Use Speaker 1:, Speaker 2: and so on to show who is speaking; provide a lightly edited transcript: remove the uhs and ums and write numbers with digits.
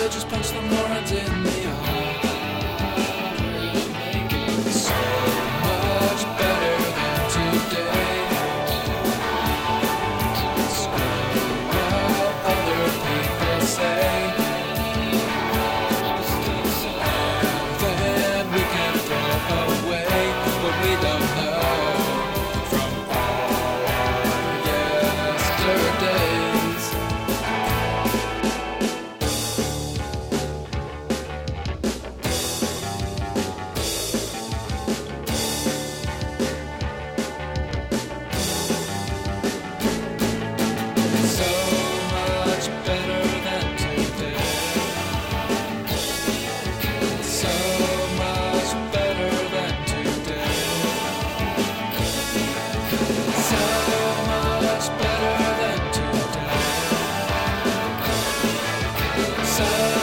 Speaker 1: just punch some words in the heart. Make it so much better than today. Screw what other people say. Then we can throw away what we don't know from our yesterdays. So much better than today. So much better than today. So much better than today. So